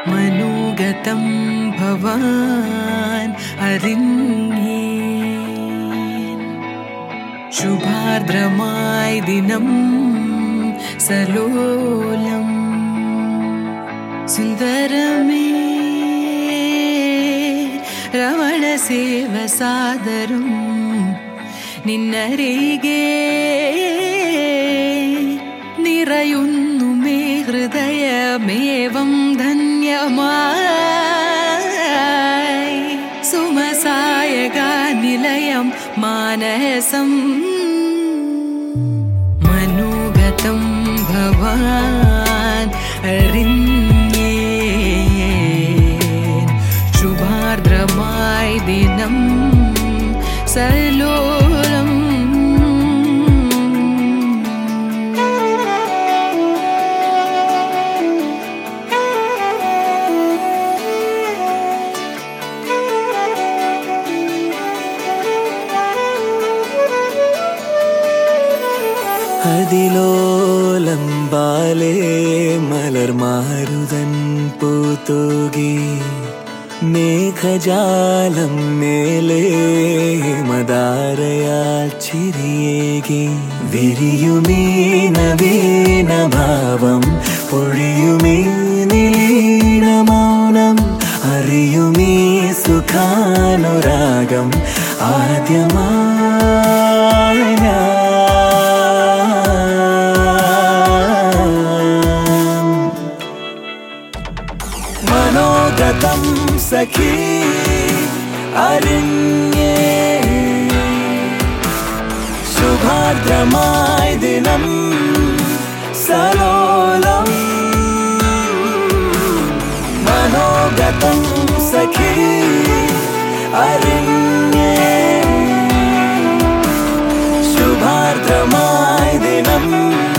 മനോഗതം ഭവാൻ അറിഞ്ഞേ ശുഭാർദ്രമായി ദിനം സലോലം സുന്ദരമേ രമണ സേവ സാദരം നിന്നരികെ നിറയുന്നു മേ ഹൃദയമേവം ധന്യമായി സുമസായക നിലയം മാനസം മനോഗതം ഭവാൻ അറിഞ്ഞേ ശുഭാർദ്രമായി ദിനം സലോലം അതിലോലം ബാലേ മലർമാരുതൻ പൂത്തൂകി മേഘജാലം മേലേ മദാരയാൽ ചിരിയേകി വിരിയുമീ നവീന ഭാവം പൊഴിയുമീ നിലീന മൗനം അറിയുമീ സുഖാനുരാഗം ആദ്യമായി മനോഗതം സഖി അറിഞ്ഞേ ശുഭാർദ്രമായി ദിനം സലോലം മനോഗതം സഖി അറിഞ്ഞേ ശുഭാർദ്രമായി ദിനം